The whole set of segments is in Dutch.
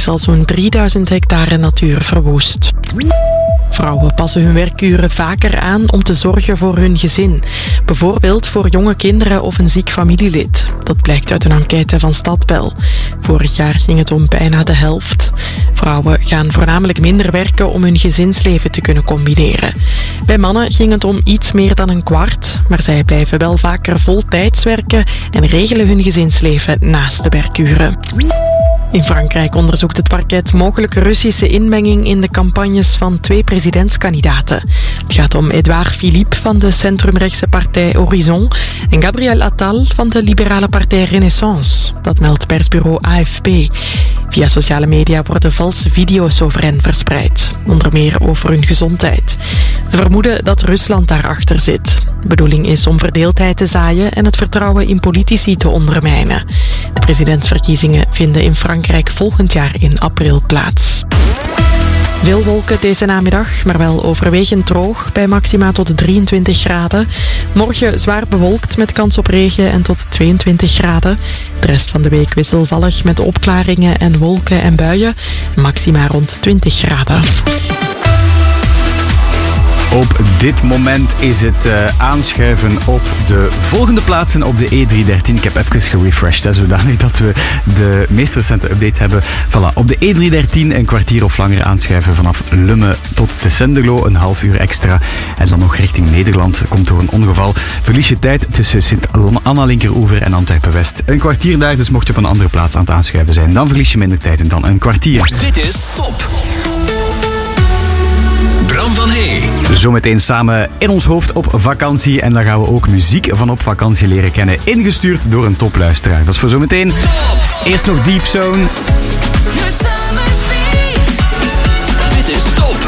is al zo'n 3000 hectare natuur verwoest. Vrouwen passen hun werkuren vaker aan om te zorgen voor hun gezin. Bijvoorbeeld voor jonge kinderen of een ziek familielid. Dat blijkt uit een enquête van Stadbel. Vorig jaar ging het om bijna de helft. Vrouwen gaan voornamelijk minder werken om hun gezinsleven te kunnen combineren. Bij mannen ging het om iets meer dan een kwart, maar zij blijven wel vaker voltijds werken en regelen hun gezinsleven naast de werkuren. In Frankrijk onderzoekt het parket mogelijke Russische inmenging in de campagnes van 2 presidentskandidaten. Het gaat om Edouard Philippe van de centrumrechtse partij Horizon en Gabriel Attal van de liberale partij Renaissance. Dat meldt persbureau AFP. Via sociale media worden valse video's over hen verspreid, onder meer over hun gezondheid. Ze vermoeden dat Rusland daarachter zit. De bedoeling is om verdeeldheid te zaaien en het vertrouwen in politici te ondermijnen. De presidentsverkiezingen vinden in Frankrijk volgend jaar in april plaats. Veel wolken deze namiddag, maar wel overwegend droog bij maxima tot 23 graden. Morgen zwaar bewolkt met kans op regen en tot 22 graden. De rest van de week wisselvallig met opklaringen en wolken en buien. Maxima rond 20 graden. Op dit moment is het aanschuiven op de volgende plaatsen op de E313. Ik heb even gerefreshed, zodanig dat we de meest recente update hebben. Voilà, op de E313 een kwartier of langer aanschuiven vanaf Lummen tot Tessenderlo, een half uur extra. En dan nog richting Nederland komt door een ongeval. Verlies je tijd tussen Sint-Anna-Linkeroever en Antwerpen-West. Een kwartier daar, dus mocht je op een andere plaats aan het aanschuiven zijn, dan verlies je minder tijd en dan een kwartier. Dit is Top. Bram van Hey. Zometeen samen in ons hoofd op vakantie. En dan gaan we ook muziek van op vakantie leren kennen. Ingestuurd door een topluisteraar. Dat is voor zometeen. Eerst nog Deep Zone. Dit is Top.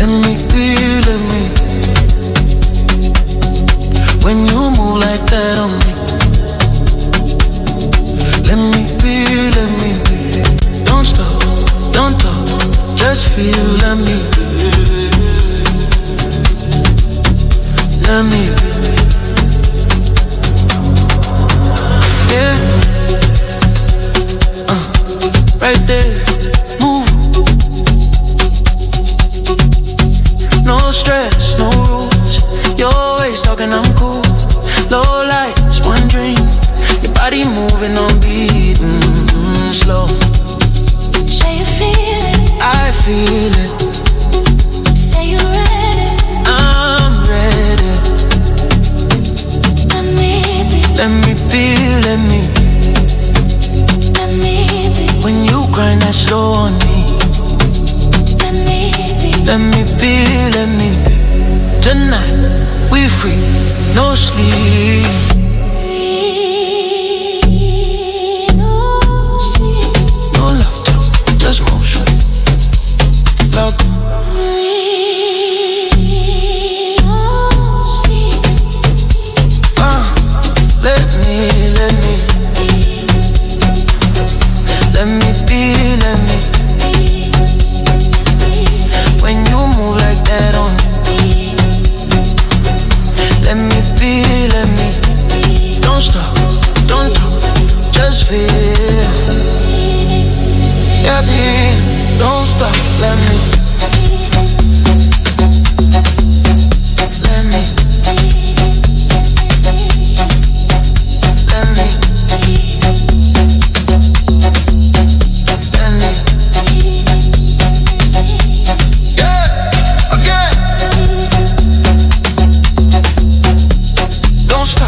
Let me be, let me. When you move like that on me. Let me be, let me be. Don't stop, don't talk, just feel, let me be. Let me be. Yeah. Right there, move. No stress, no rules. You're always talking, I'm cool. Low lights, one drink. Your body moving on beat, slow. Say you feel it. I feel it. Say you're ready. I'm ready. Let me be. Let me be, let me. Let me be. When you grind that slow on me. Let me be. Let me be, let me be. Tonight, we free, no sleep. No sleep. No laughter, just motion. Loud. No sleep. Let me, let me. Let me be, let me. When you move like that on me. Let me be, let me. Don't stop, don't talk, just feel. Yeah, be, don't stop, let me. Let me. Let me. Let me. Yeah, again. Don't stop.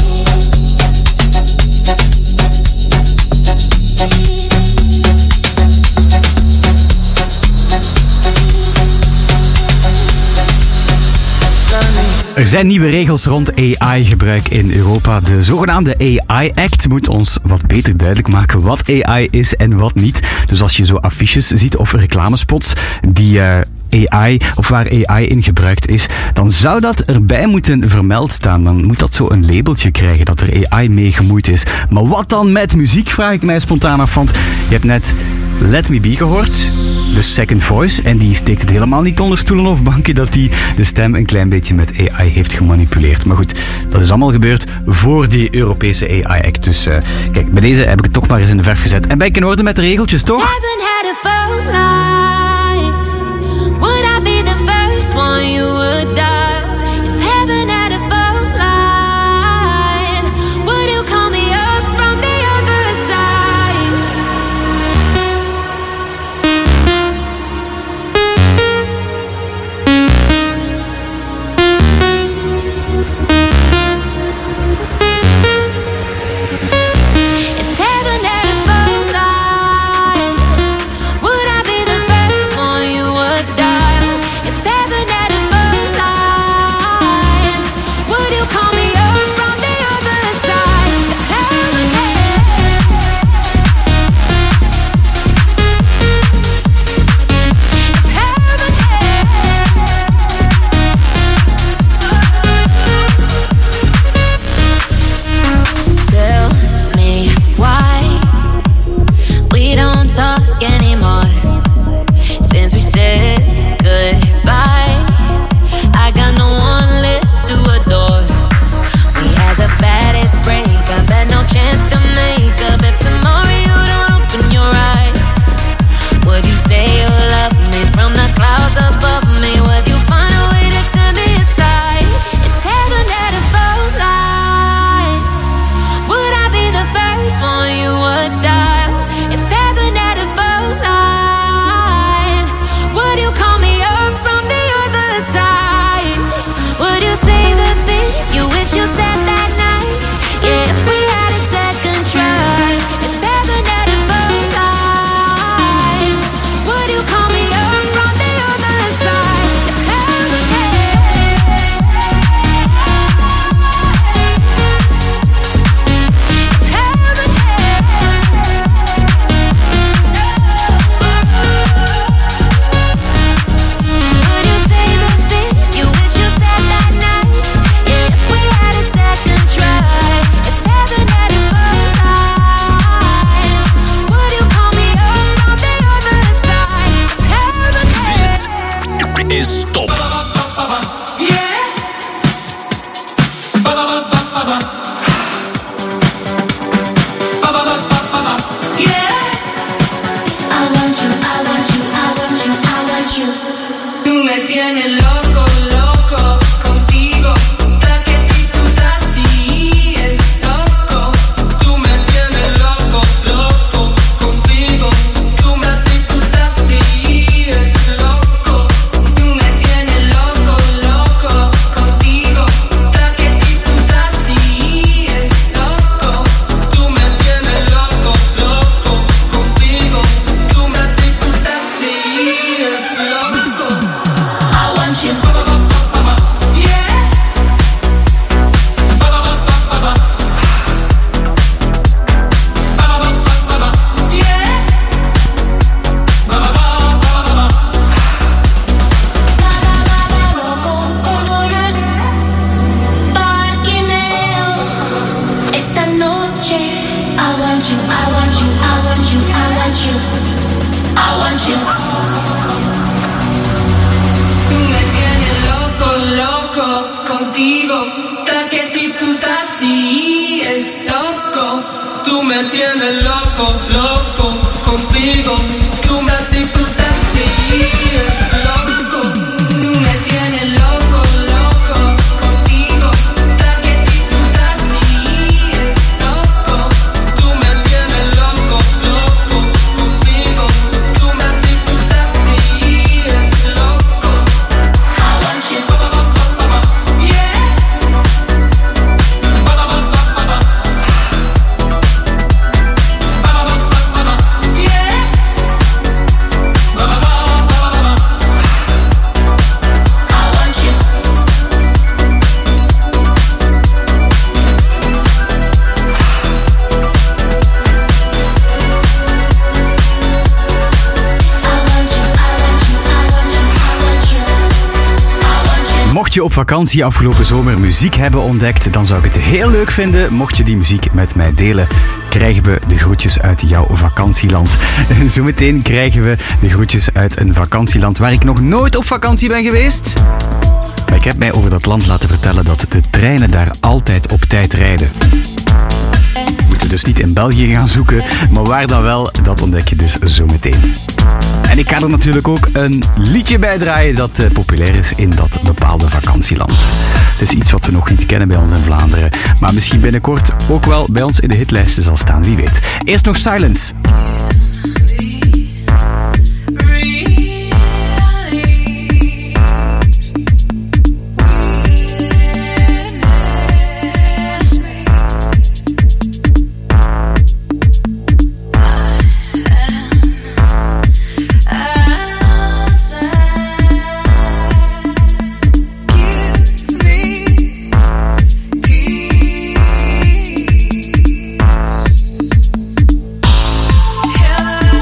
Er zijn nieuwe regels rond AI-gebruik in Europa. De zogenaamde AI-act moet ons wat beter duidelijk maken wat AI is en wat niet. Dus als je zo affiches ziet of reclamespots die AI of waar AI in gebruikt is, dan zou dat erbij moeten vermeld staan. Dan moet dat zo een labeltje krijgen dat er AI mee gemoeid is. Maar wat dan met muziek, vraag ik mij spontaan af, want je hebt net Let Me Be gehoord, de second voice, en die steekt het helemaal niet onder stoelen of banken dat die de stem een klein beetje met AI heeft gemanipuleerd. Maar goed, dat is allemaal gebeurd voor die Europese AI-act. Dus kijk, bij deze heb ik het toch maar eens in de verf gezet. En ben ik in orde met de regeltjes, toch? Haven't had a phone line. Would I be the first one you would dial? If heaven had a phone line, would you call me up from the other side? If heaven had a phone line, would I be the is top. Tú me tienes loco, loco, contigo. Paquetito Sasti es loco. Tú me tienes loco, loco, contigo. Tú me Sasti es loco. Tú me tienes loco, loco, contigo. Paquetito Sasti es loco. Tú me tienes loco, loco, contigo. Tú me Sasti es loco. I want you. Esta noche, I want you, I want you, I want you, I want you, I want you. Tú me tienes loco, loco, contigo. Paquetito Sasti es loco. Tú me tienes loco, loco, contigo. Tú me Sasti es loco. Tú me tienes loco, loco, contigo. Paquetito Sasti es loco. Tú me tienes loco, loco, contigo. Tú me Sasti es loco. I want you. Mocht je op vakantie afgelopen zomer muziek hebben ontdekt, dan zou ik het heel leuk vinden mocht je die muziek met mij delen. Krijgen we de groetjes uit jouw vakantieland. Zometeen krijgen we de groetjes uit een vakantieland waar ik nog nooit op vakantie ben geweest. Maar ik heb mij over dat land laten vertellen dat de treinen daar altijd op tijd rijden. We moeten dus niet in België gaan zoeken, maar waar dan wel, dat ontdek je dus zometeen. En ik ga er natuurlijk ook een liedje bij draaien dat populair is in dat bepaalde vakantieland. Het is iets wat we nog niet kennen bij ons in Vlaanderen, maar misschien binnenkort ook wel bij ons in de hitlijsten zal staan, wie weet. Eerst nog Silence. Heaven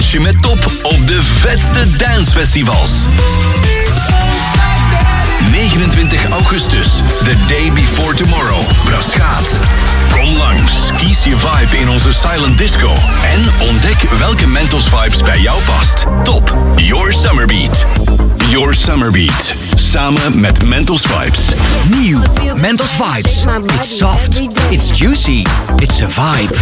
Als je met Top op de vetste dancefestivals. 29 augustus, the day before tomorrow. Braschaat. Kom langs, kies je vibe in onze silent disco en ontdek welke Mentos vibes bij jou past. Top, your summer beat. Your summer beat. Samen met Mentos Vibes. Nieuw, Mentos Vibes. It's soft, it's juicy, it's a vibe.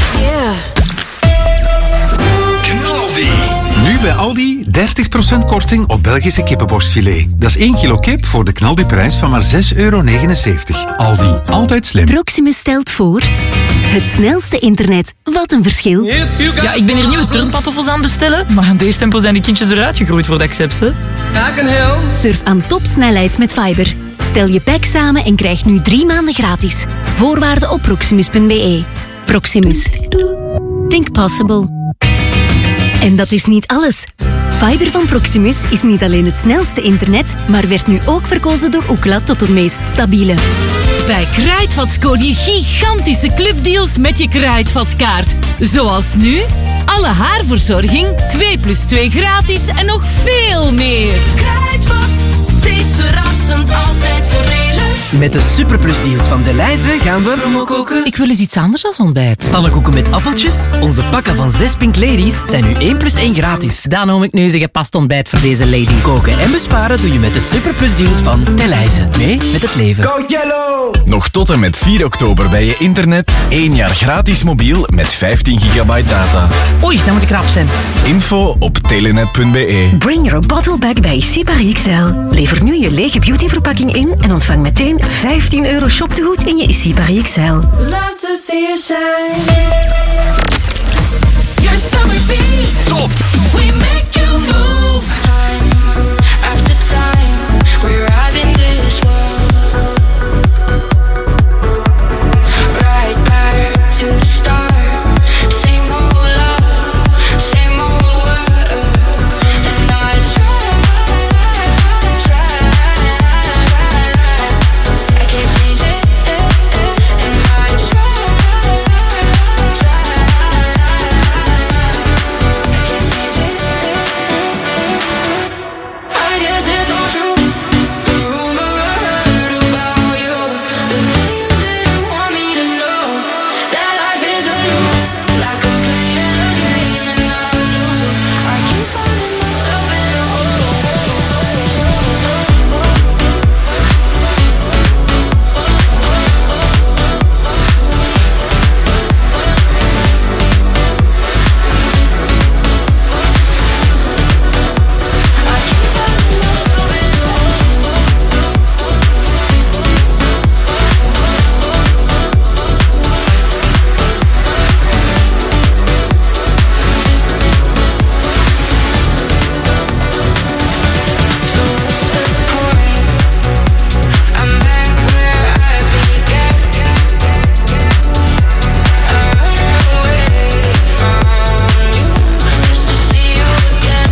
Knaldi. Nu bij Aldi 30% korting op Belgische kippenborstfilet. Dat is 1 kilo kip voor de knaldiprijs van maar €6,79. Aldi, altijd slim. Proximus stelt voor... Het snelste internet. Wat een verschil. Ja, ik ben hier nieuwe turnpantoffels aan het bestellen, maar aan deze tempo zijn die kindjes eruit gegroeid voor de accepts, hè. Surf aan topsnelheid met Fiber. Stel je pack samen en krijg nu 3 maanden gratis. Voorwaarden op proximus.be. Proximus. Think possible. En dat is niet alles. Fiber van Proximus is niet alleen het snelste internet, maar werd nu ook verkozen door Ookla tot het meest stabiele. Bij Kruidvat scoor je gigantische clubdeals met je Kruidvatkaart. Zoals nu, alle haarverzorging, 2+2 gratis en nog veel meer. Kruidvat, steeds verrassend, altijd voordelig. Met de superplusdeals van Delhaize gaan we koken. Ik wil eens iets anders dan ontbijt. Pannenkoeken met appeltjes. Onze pakken van 6 Pink Ladies zijn nu 1+1 gratis. Daarom ik nu een gepast ontbijt voor deze lady. Koken en besparen doe je met de superplusdeals van Delhaize. Mee met het leven. Go Yellow! Nog tot en met 4 oktober bij je internet 1 jaar gratis mobiel met 15 gigabyte data. Oei, dan moet ik rap zijn. Info op telenet.be. Bring your bottle back bij Sipari XL. Lever nu je lege beautyverpakking in en ontvang meteen €15 shoptegoed in je Sipari XL. Love to see you shine. Your summer beat. Top. We make you move. Time after time, we arrive in this world. Right back to the start. Same old love, same old world. And I try. I can't change it. And I try. I can't change it. I guess it's all true. The rumor I heard about you, the thing you didn't want me to know, that life is a loop, like I'm playing a game and I lose. I keep finding myself in a hole. I keep finding myself in a hole. So what's the point? I'm back where I began. I run away from you just to see you again.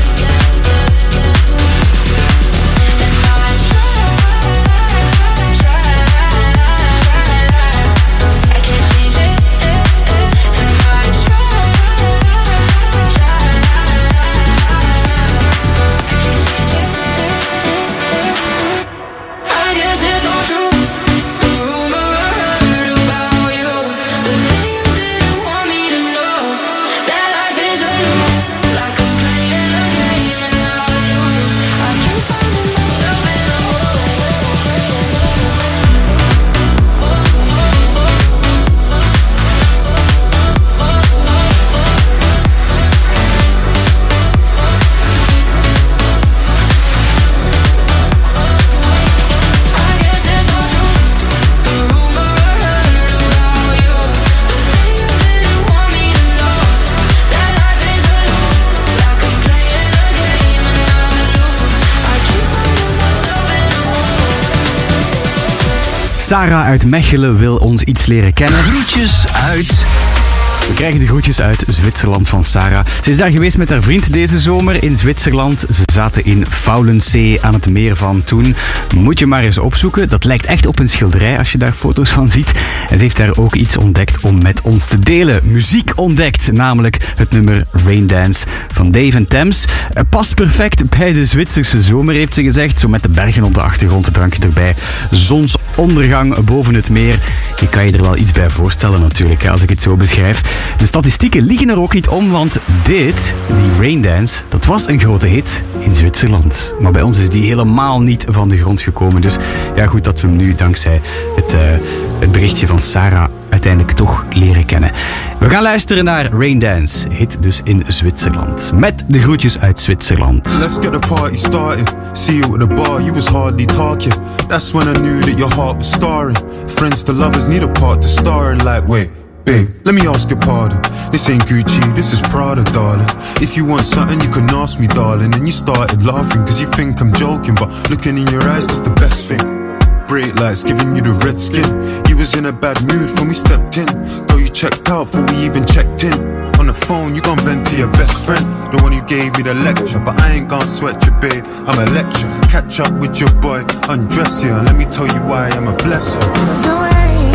And I try. I can't change it. And I try. I can't change it. I guess it's all true. The rumor I heard about you, the thing you didn't want me to know, that life is a loop, like I'm playing a game and I lose. I keep finding myself in a hole. I guess it's all true. The rumor I heard about you, the thing you didn't want me to know, that life is a loop, like I'm playing a game and I lose. I keep finding myself in a hole. Sarah uit Mechelen wil ons iets leren kennen. Groetjes uit We krijgen de groetjes uit Zwitserland van Sarah. Ze is daar geweest met haar vriend deze zomer in Zwitserland. Ze zaten in Faulensee aan het meer van Thun. Moet je maar eens opzoeken. Dat lijkt echt op een schilderij als je daar foto's van ziet. En ze heeft daar ook iets ontdekt om met ons te delen. Muziek ontdekt, namelijk het nummer Rain Dance van Dave en Thames. Past perfect bij de Zwitserse zomer, heeft ze gezegd. Zo met de bergen op de achtergrond, het drankje erbij. Zonsondergang boven het meer. Je kan je er wel iets bij voorstellen natuurlijk, als ik het zo beschrijf. De statistieken liegen er ook niet om, want die Rain Dance, dat was een grote hit in Zwitserland. Maar bij ons is die helemaal niet van de grond gekomen. Dus ja, goed dat we hem nu dankzij het berichtje van Sarah uiteindelijk toch leren kennen. We gaan luisteren naar Rain Dance, hit dus in Zwitserland. Met de groetjes uit Zwitserland. Let's get the party started. See you at the bar, you was hardly talking. That's when I knew that your heart was scarring. Friends to lovers need a part to star in. Like, wait, babe, let me ask your pardon. This ain't Gucci, this is Prada, darling. If you want something, you can ask me, darling. And you started laughing, cause you think I'm joking. But looking in your eyes, that's the best thing. Bright lights giving you the red skin. You was in a bad mood when we stepped in. Though you checked out before we even checked in. On the phone, you gon' vent to your best friend, the one who gave me the lecture. But I ain't gon' sweat you, babe, I'm a lecture. Catch up with your boy, undress you, and let me tell you why I'm a blesser.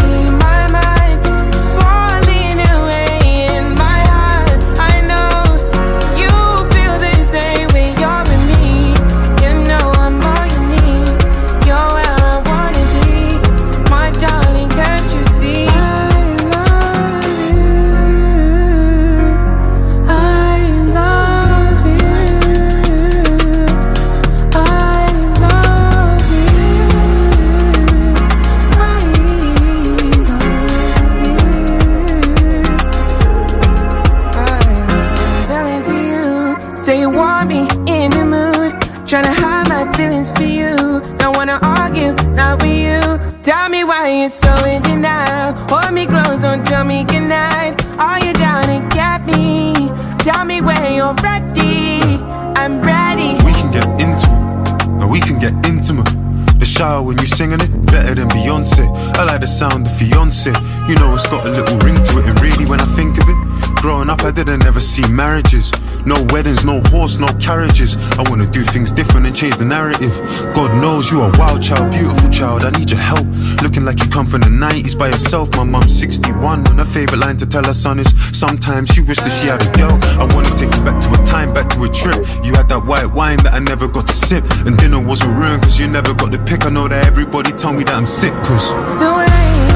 Tryna hide my feelings for you. Don't wanna argue, not with you. Tell me why you're so in denial. Hold me close, don't tell me goodnight. Are you down to get me? Tell me when you're ready. I'm ready. We can get into it, and we can get intimate. The shower when you singing it, better than Beyonce. I like the sound of fiance. You know it's got a little ring to it. And really when I think of it, growing up I didn't ever see marriages. No weddings, no horse, no carriages. I wanna do things different and change the narrative. God knows you are a wild child, beautiful child. I need your help. Looking like you come from the 90s by yourself. My mum's 61 and her favourite line to tell her son is sometimes she wished that she had a girl. I wanna take you back to a time, back to a trip. You had that white wine that I never got to sip. And dinner wasn't ruined cause you never got the pick. I know that everybody told me that I'm sick cause the way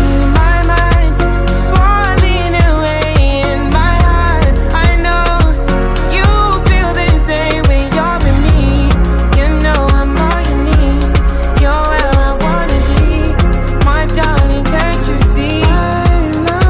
my mind falling away in my heart. I know you feel the same when you're with me. You know I'm all you need. You're where I wanna be. My darling, can't you see? I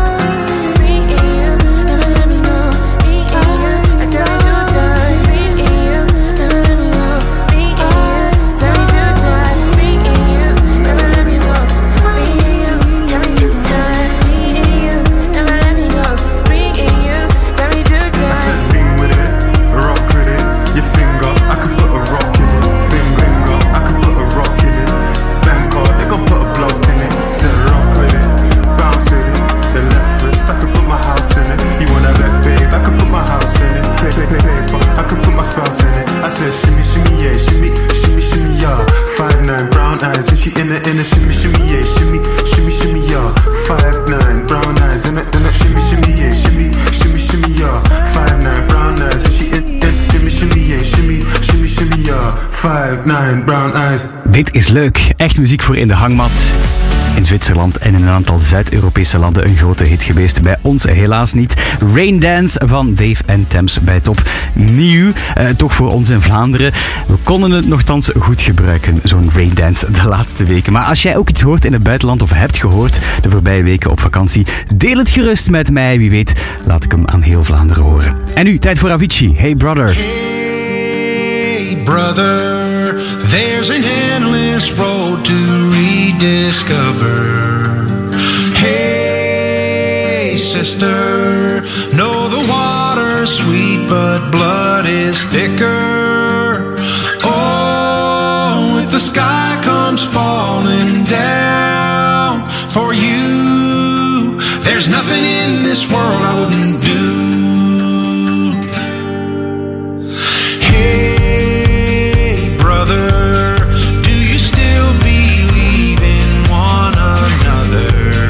love me and you, never let me go. Me and you, I tell you 2 times. Me and you, never let me go. Me and you, tell me 2 times. Me and you, never let me go. Me and you, tell me 2 times. Me and you, never let me go. Me and you, tell me 2 times. I said lean with it, rock with it. Your finger, I could put a rock in it. Finger, I could put a rock in it. Bank card, they gon' put a block in it. Said rock with it, bounce with it. The left wrist, I could put my house in it. You wanna bet, babe, I could put my house in it. Paper, I could put my spouse in it. I said shimmy, shimmy, yeah, shimmy, shimmy, shimmy, yeah. 5'9", brown eyes, and she in the shimmy, shimmy, yeah, shimmy, shimmy, shimmy, yeah. 5'9", brown eyes, and the shimmy, shimmy, yeah, shimmy, shimmy, shimmy, yeah. 5'9", brown eyes, and she in the shimmy, shimmy, yeah, shimmy, shimmy, shimmy, yeah. 5'9", brown eyes. Dit is leuk. Echt muziek voor in de hangmat. In Zwitserland en in een aantal Zuid-Europese landen een grote hit geweest. Bij ons helaas niet. Rain Dance van Dave en Thames bij Top. Nieuw, toch voor ons in Vlaanderen. We konden het nogthans goed gebruiken, zo'n Rain Dance de laatste weken. Maar als jij ook iets hoort in het buitenland of hebt gehoord de voorbije weken op vakantie, deel het gerust met mij. Wie weet, laat ik hem aan heel Vlaanderen horen. En nu, tijd voor Avicii. Hey Brother. Hey brother, there's an endless road to rediscover. Hey sister, know the water's sweet but blood is thicker. Oh, if the sky comes falling down for you, there's There's nothing in this world I wouldn't do. Hey, brother, do you still believe in one another?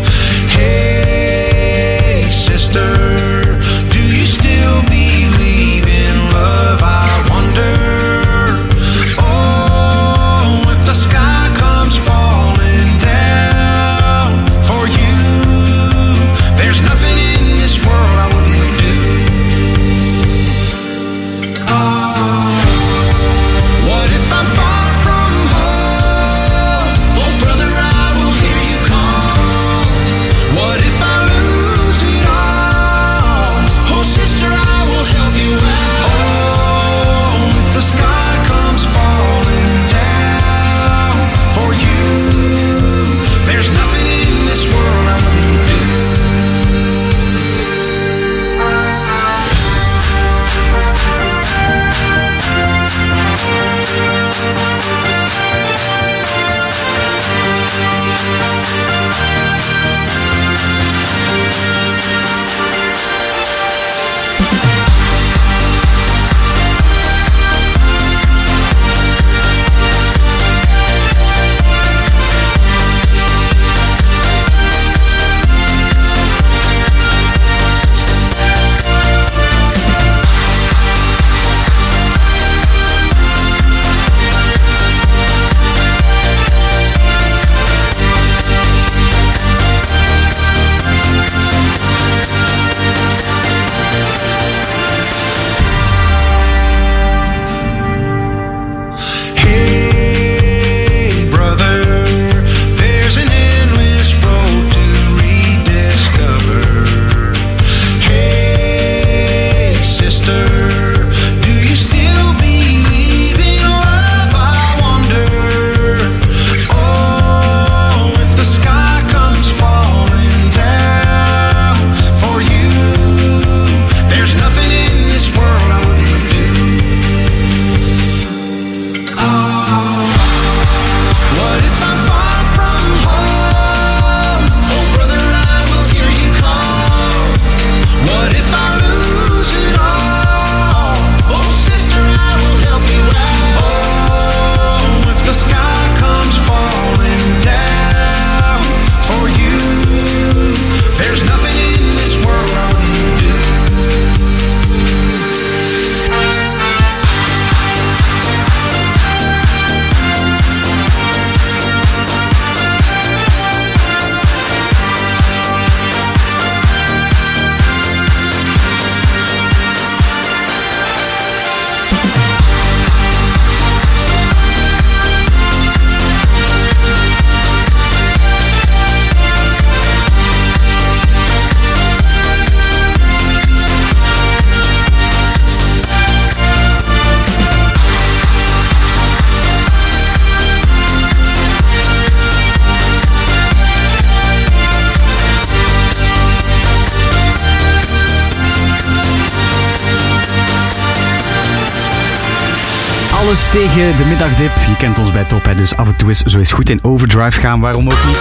Hey, sister, do you still believe in love? I wonder. Oh, if the sky comes falling down for you, there's nothing in this world I wouldn't do. What if I'm far from home? Oh, brother, I will hear you call. What if I lose it all? Oh, sister, I will help you out. Oh, if the sky comes falling down for you, there's nothing in this world I wouldn't do. Hey, brother, there's an endless road to rediscover. Hey, sister, do you still believe in love? I wonder. Oh, if the sky comes falling down for you, there's nothing in this world I wouldn't do. What if I'm far from home? Oh, brother, I will hear you call. What if I lose it all? Oh, sister, I will help you out. Oh, if the sky comes falling down for you, there's nothing in this world I wouldn't do. Alles tegen de middagdip. Je kent ons bij Top, hè, dus af en toe is zo eens goed in overdrive gaan. Waarom ook niet?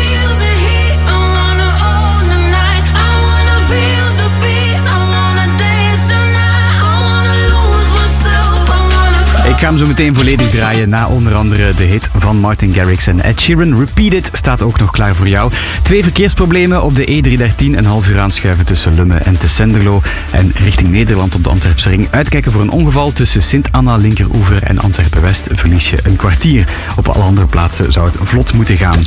Ik ga hem zo meteen volledig draaien na onder andere de hit van Martin Garrix en Ed Sheeran. Repeat It staat ook nog klaar voor jou. 2 verkeersproblemen op de E313. Een half uur aanschuiven tussen Lummen en Tessenderlo. En richting Nederland op de Antwerpse ring. Uitkijken voor een ongeval tussen Sint-Anna, Linkeroever en Antwerpen-West. Verlies je een kwartier. Op alle andere plaatsen zou het vlot moeten gaan.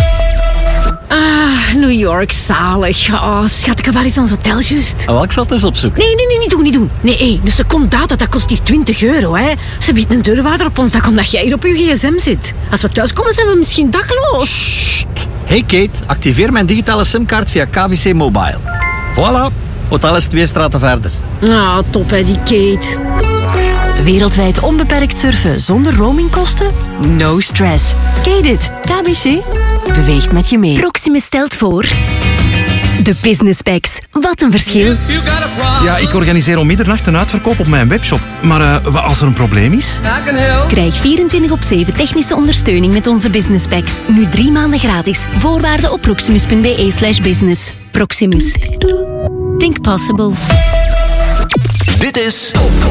Ah, New York, zalig. Oh, schat, ik heb wel eens ons hotel juist. Oh, ik zal het eens opzoeken. Nee, niet doen. Nee, dus een secondaat, dat kost hier €20, hè. Ze biedt een deurwaarder op ons dak omdat jij hier op je gsm zit. Als we thuis komen, zijn we misschien dakloos. Hey Kate, activeer mijn digitale simkaart via KBC Mobile. Voilà, hotel is 2 straten verder. Ah, top hè, die Kate. Wereldwijd onbeperkt surfen zonder roamingkosten? No stress. Kate it. KBC beweegt met je mee. Proximus stelt voor... De Business Packs. Wat een verschil. Ja, ik organiseer om middernacht een uitverkoop op mijn webshop. Maar als er een probleem is? Krijg 24/7 technische ondersteuning met onze Business Packs. Nu 3 maanden gratis. Voorwaarden op proximus.be/business. Proximus. Think possible. Dit is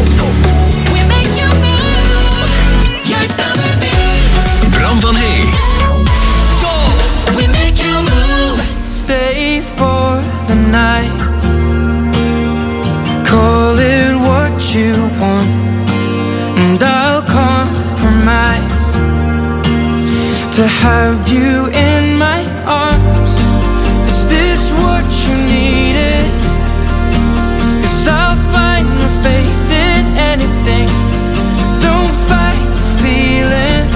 Bram van Hey. We make you move. Stay for the night. Call it what you want, and I'll compromise to have you in my arms. Is this what you needed? 'Cause I'll find my faith in anything. Don't fight the feeling.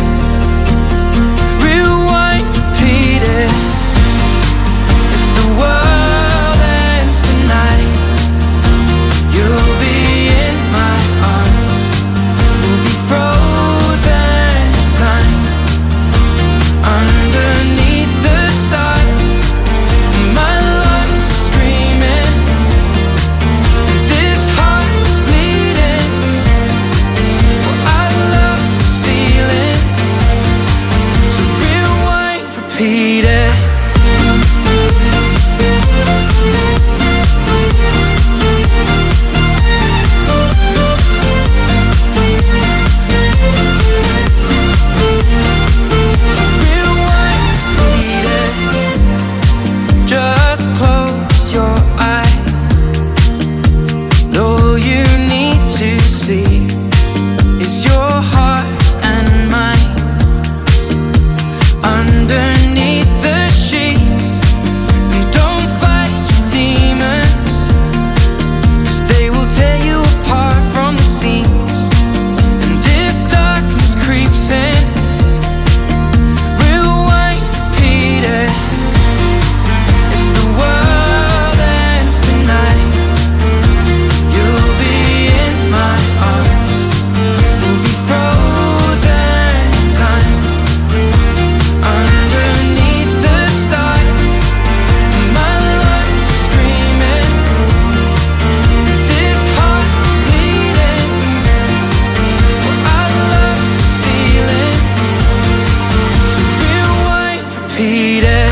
Rewind, repeat it. If the world ends tonight, you'll be in my arms. We'll be frozen in time, underneath the stars. My lungs are screaming, this heart is bleeding. Well, I love this feeling, so rewind, repeat it. Just close your eyes. All you need to see is your heart and mine underneath the sheets. And don't fight your demons, 'cause they will tear you apart from the seams. And if darkness creeps in, rewind, repeat it. If the world ends tonight, you'll be in my arms. We'll be frozen in time, underneath the stars. My lungs are screaming, this heart is bleeding. Well, I love this feeling, so rewind, repeat it.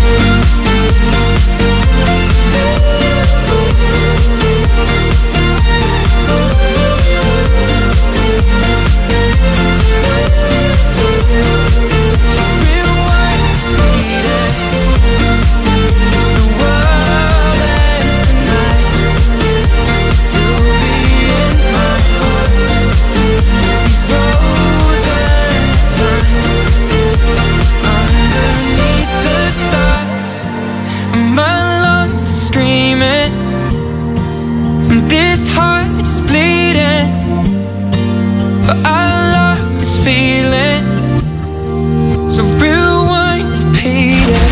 My lungs are screaming, this heart is bleeding. But I love this feeling, so rewind, repeat it.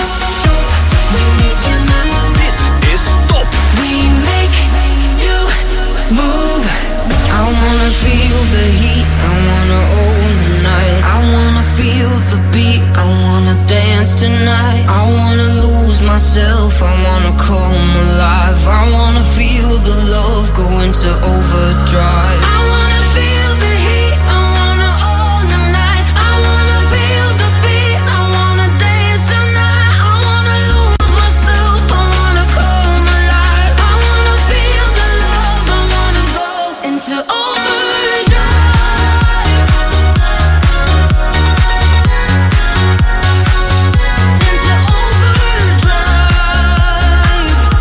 Dit is Top. We make you move. I wanna feel the heat, I wanna own the night. I wanna feel the beat, I wanna dance tonight. I wanna lose myself, I wanna come alive. I wanna feel the love go into overdrive. I wanna feel the heat, I wanna own the night. I wanna feel the beat, I wanna dance tonight. I wanna lose myself, I wanna come alive. I wanna feel the love, I wanna go into overdrive. Into overdrive.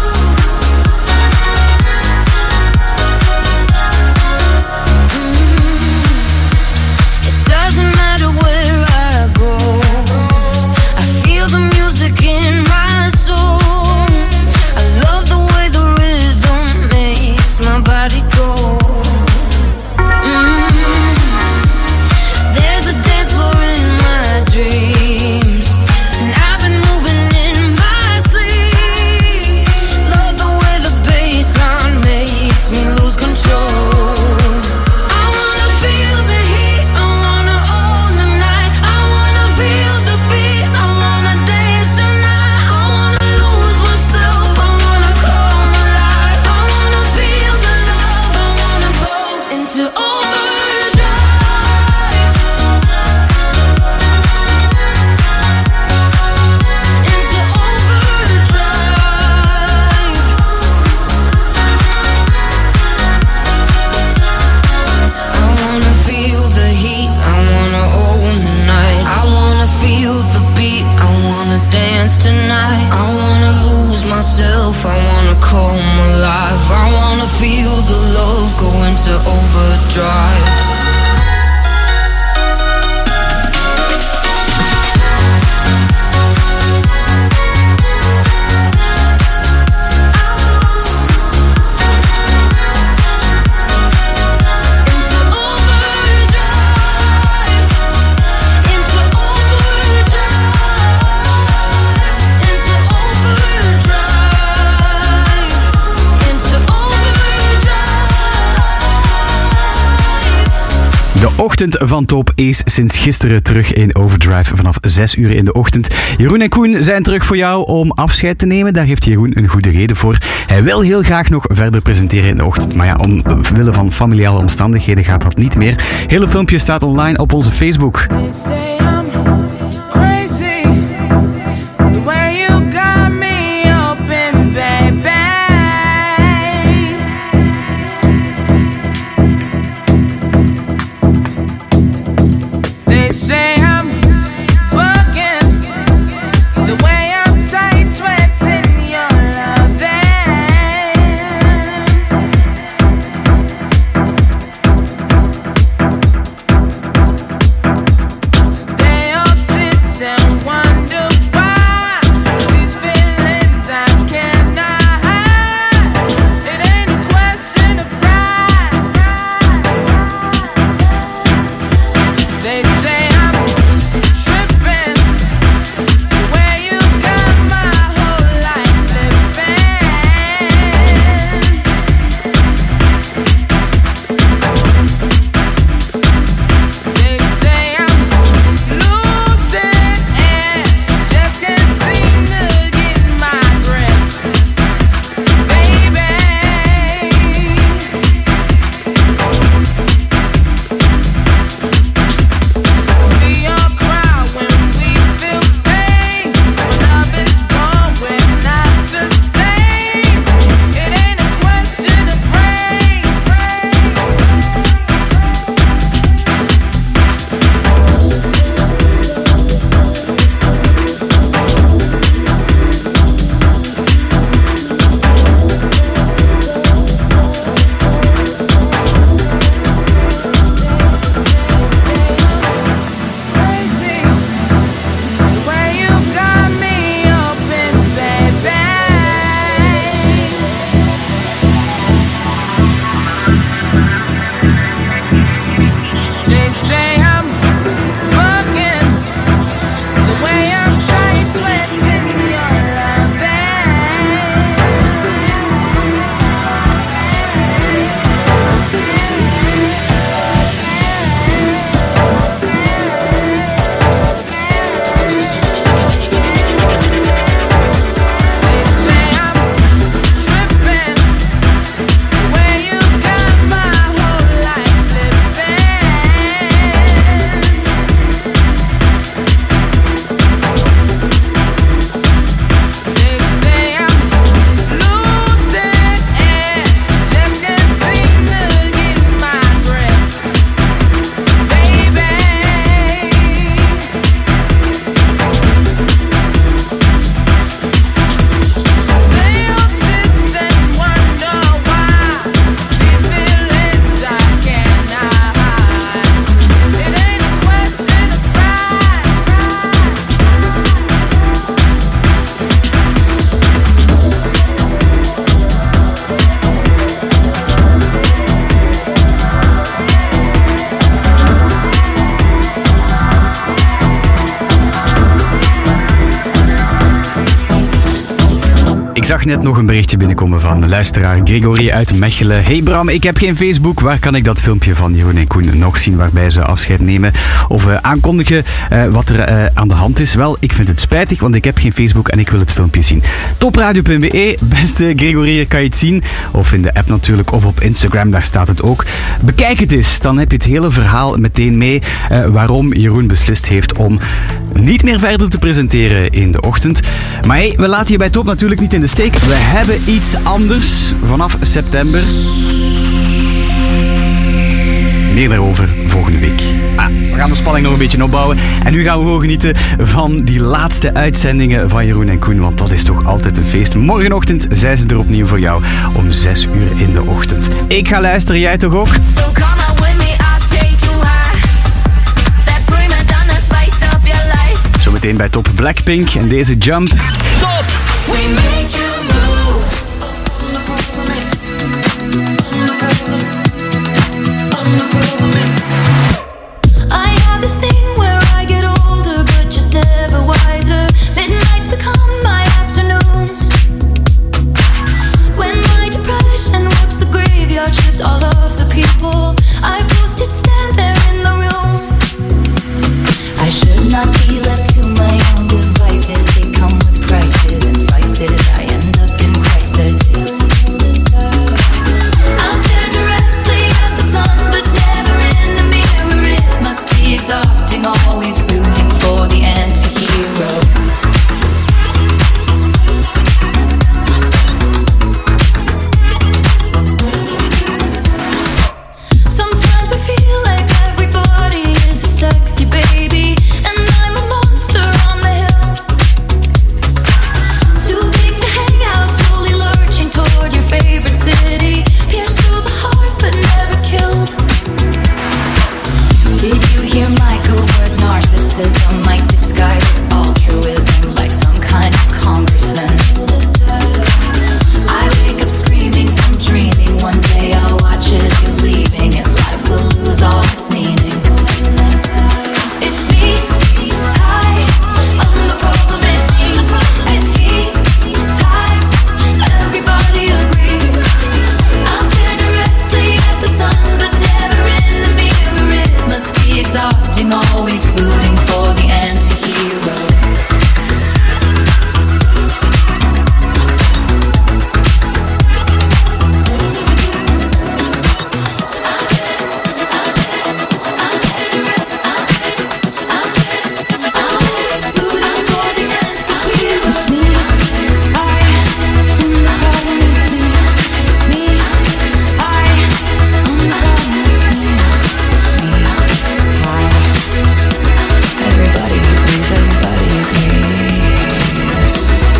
myself, I wanna come alive. I wanna feel the love go into overdrive. De ochtend van Top is sinds gisteren terug in Overdrive vanaf 6 uur in de ochtend. Jeroen en Koen zijn terug voor jou om afscheid te nemen. Daar heeft Jeroen een goede reden voor. Hij wil heel graag nog verder presenteren in de ochtend. Maar ja, omwille van familiale omstandigheden gaat dat niet meer. Hele filmpje staat online op onze Facebook. Ik zag net nog een berichtje binnenkomen van de luisteraar Gregory uit Mechelen. Hey Bram, ik heb geen Facebook. Waar kan ik dat filmpje van Jeroen en Koen nog zien waarbij ze afscheid nemen of aankondigen wat er aan de hand is? Wel, ik vind het spijtig, want ik heb geen Facebook en ik wil het filmpje zien. Topradio.be, beste Gregory, kan je het zien. Of in de app natuurlijk, of op Instagram, daar staat het ook. Bekijk het eens, dan heb je het hele verhaal meteen mee waarom Jeroen beslist heeft om niet meer verder te presenteren in de ochtend. Maar hey, we laten je bij Top natuurlijk niet in de steek. We hebben iets anders vanaf september. Meer daarover volgende week. We gaan de spanning nog een beetje opbouwen. En nu gaan we gewoon genieten van die laatste uitzendingen van Jeroen en Koen. Want dat is toch altijd een feest. Morgenochtend zijn ze er opnieuw voor jou om 6 uur in de ochtend. Ik ga luisteren, jij toch ook? So come on with me, I'll take you high. That prima donna spice up your life. Zometeen bij Top Blackpink en deze Jump. Top! We make you move. I have this thing where I get older, but just never wiser. Midnights become my afternoons. When my depression walks the graveyard shift, all of the people I've posted stand there in the room. I should not be left to my own devices. They come with prices and vices. I end up in crisis. I'll stare directly at the sun, but never in the mirror. It must be exhausting, always rooting for the anti-hero. Sometimes I feel like everybody is a sexy baby, and I'm a monster on the hill. Too big to hang out, slowly lurching toward your favorite city. Pierced through the heart, but never killed. Did you hear my covert narcissism? Might disguise as altruism, like some kind of congressman. I wake up screaming from dreaming. One day I'll watch as you're leaving, and life will lose all its meaning. It's me, I'm the problem, it's me. At tea time, everybody agrees. I'll stare directly at the sun, but never in the mirror. It must be exhausting, always rooting for the anti-hero. Everybody agrees, everybody agrees.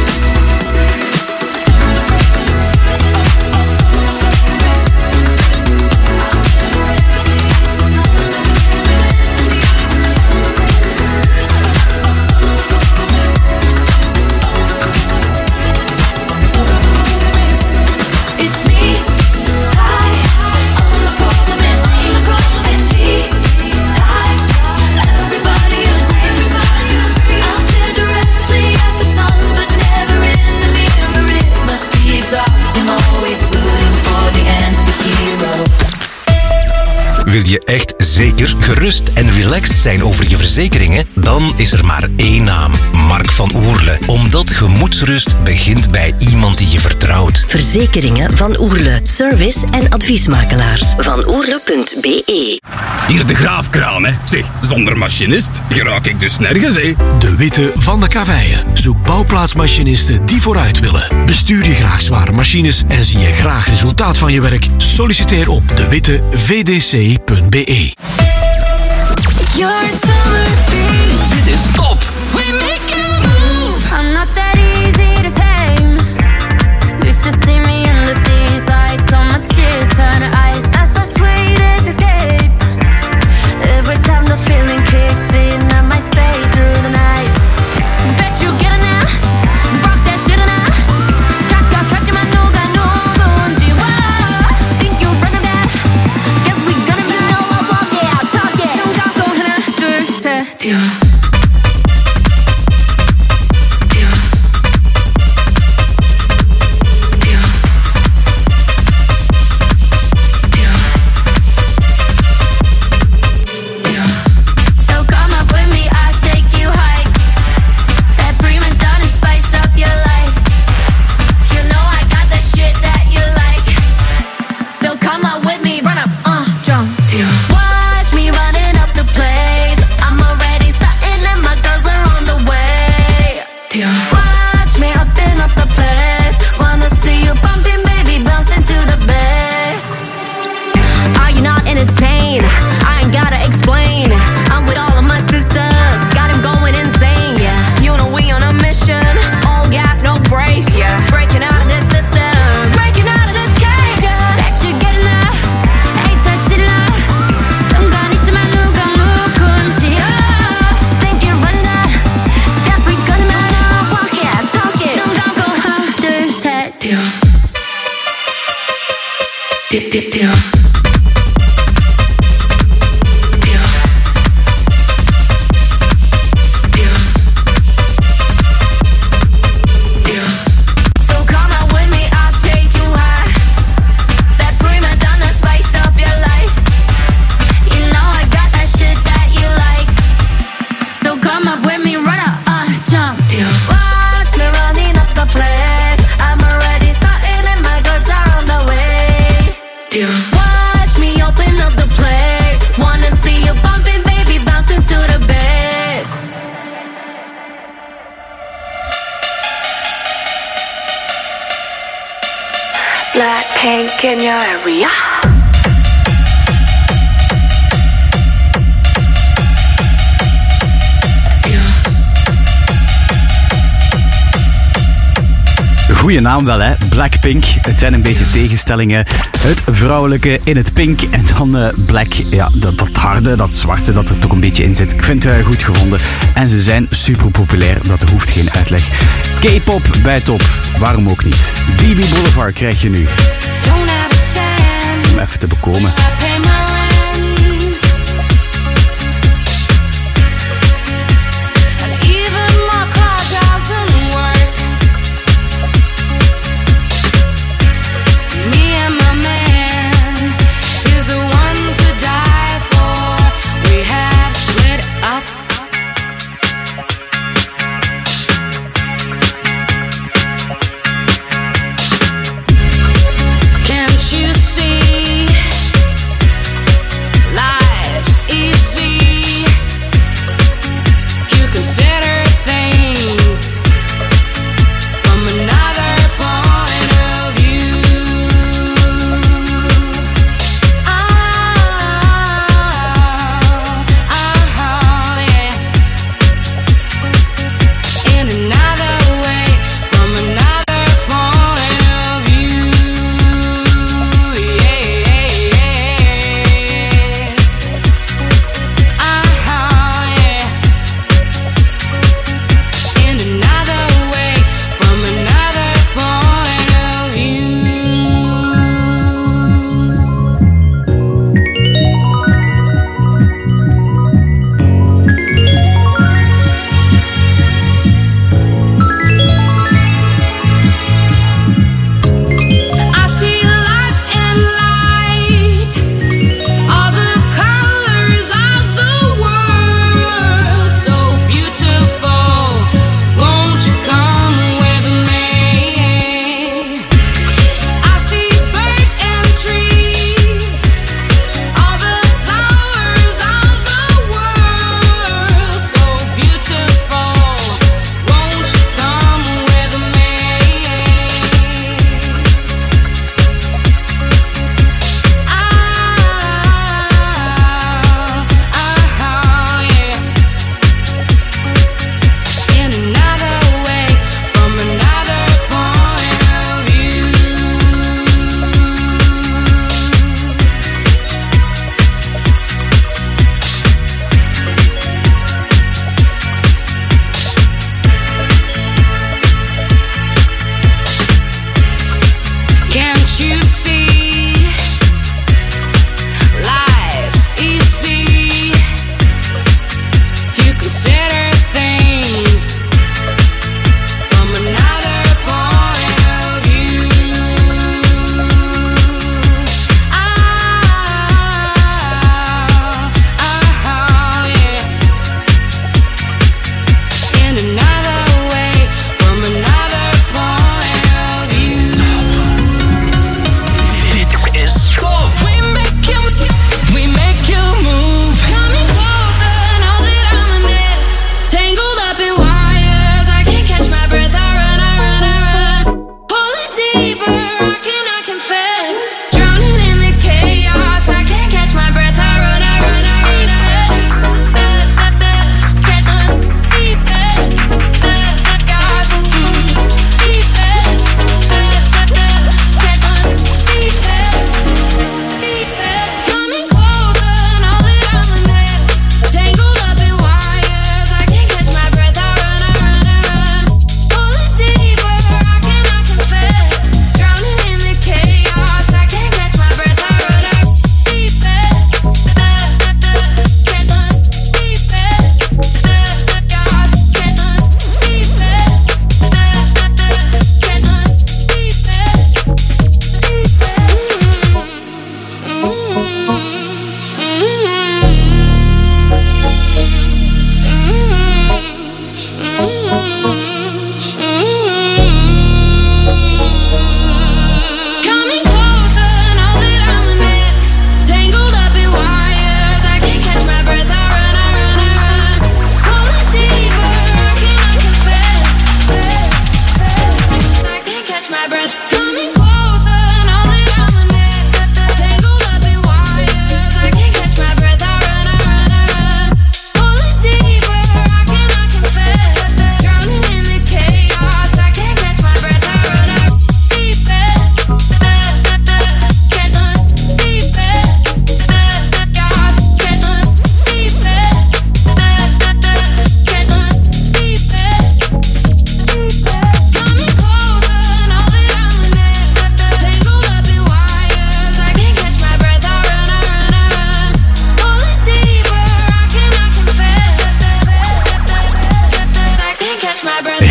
It's me, I'm the problem, it's me. At tea time, everybody agrees. I'll stare directly at the sun, but never in the mirror. It must be exhausting, always rooting for the anti-hero. Wil je echt zeker, gerust en relaxed zijn over je verzekeringen? Dan is er maar één naam. Mark van Oerle. Omdat gemoedsrust begint bij iemand die je vertrouwt. Verzekeringen van Oerle. Service en adviesmakelaars. Van Oerle.be. Hier de graafkraan, hè. Zeg, zonder machinist geraak ik dus nergens, hè. De Witte van de Kaveien. Zoek bouwplaatsmachinisten die vooruit willen. Bestuur je graag zware machines en zie je graag resultaat van je werk? Solliciteer op dewittevdc.be. Your summer breeze. Dit is Top. We make you move. I'm not that easy to tame. You should see me in the these lights. All my tears turn to ice. That's the sweetest escape. Every time the feeling kicks in, I might stay through the night. Bet you get it now. Rock that didn't I? Chaka touching my nuga nuga unjiwa. Think you're running back? Guess we gonna be know I walk it out, talk it. Don't got go hana, 둘, 셋, yeah. Black pink in your area. Goeie naam wel, hè? Blackpink. Het zijn een beetje tegenstellingen. Het vrouwelijke in het pink en dan black. Ja, dat harde, dat zwarte dat er toch een beetje in zit. Ik vind het goed gevonden. En ze zijn super populair. Dat hoeft geen uitleg. K-pop bij top. Waarom ook niet? BB Boulevard krijg je nu. Om even te bekomen.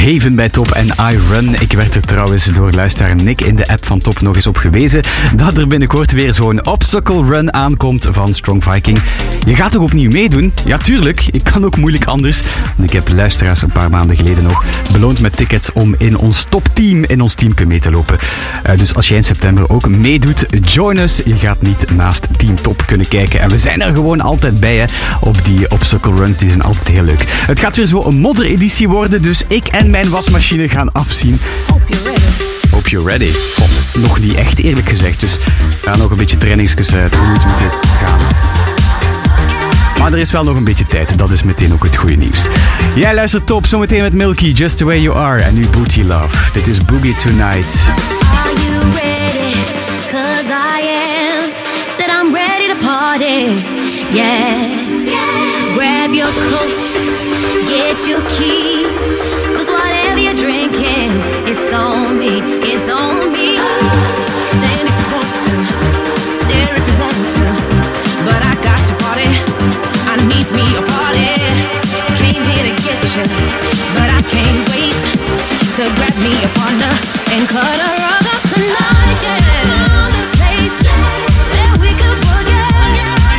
Haven bij Top en I Run. Ik werd er trouwens door luisteraar Nick in de app van Top nog eens op gewezen dat er binnenkort weer zo'n obstacle run aankomt van Strong Viking. Je gaat toch opnieuw meedoen? Ja, tuurlijk. Ik kan ook moeilijk anders. Want ik heb luisteraars een paar maanden geleden nog beloond met tickets om in ons topteam, in ons team mee te lopen. Dus als jij in september ook meedoet, join us. Je gaat niet naast Team Top kunnen kijken. En we zijn er gewoon altijd bij, hè, op die obstacle runs. Die zijn altijd heel leuk. Het gaat weer zo een moddereditie worden, dus ik en mijn wasmachine gaan afzien. Hope you're ready. Oh, nog niet echt, eerlijk gezegd. Dus we gaan nog een beetje trainingsjes tegemoet moeten gaan. Maar er is wel nog een beetje tijd. Dat is meteen ook het goede nieuws. Jij luistert Top, zometeen met Milky, Just The Way You Are. En nu Booty Love. Dit is Boogie Tonight. Are you ready? 'Cause I am. Said I'm ready to party. Yeah. Grab your coat, get your keys. 'Cause whatever you're drinking, it's on me, it's on me. Stand if you want to, stare if you want to. But I got to party, I need me a party. Came here to get you, but I can't wait to grab me a partner and cut a rug up tonight, yeah. Found a place that we could forget.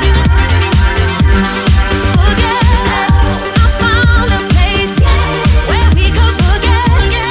I found a place where we could forget.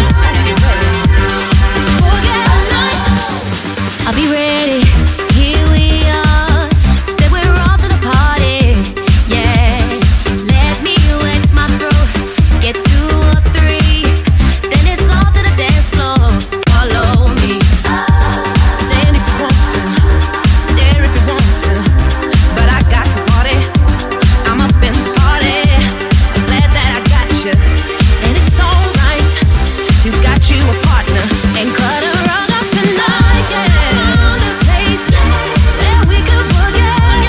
Forget the night. I'll be ready. Here we are. Said we're off to the party. Yeah. Let me wet my throat. Get 2 or 3. Then it's off to the dance floor. Follow me. Stand if you want to. Stare if you want to. But I got to party. I'm up in the party. I'm glad that I got you. And it's alright. You got you a partner. And cut a rug up tonight. Yeah. Found a place that we could forget.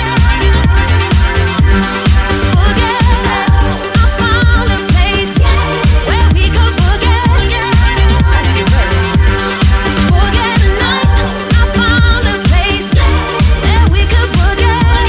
I found a place where we could forget. Forget the night. I found a place that we could forget.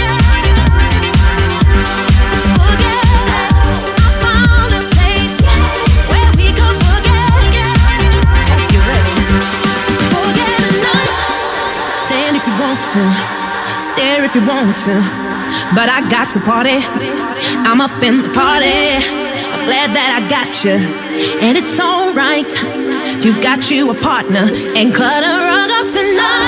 I found a place where we could forget. Hope you're ready. Forget the night. Stand if you want to, stare if you want to. But I got to party. I'm up in the party. I'm glad that I got you. And it's alright. You got you a partner. And cut a rug up tonight.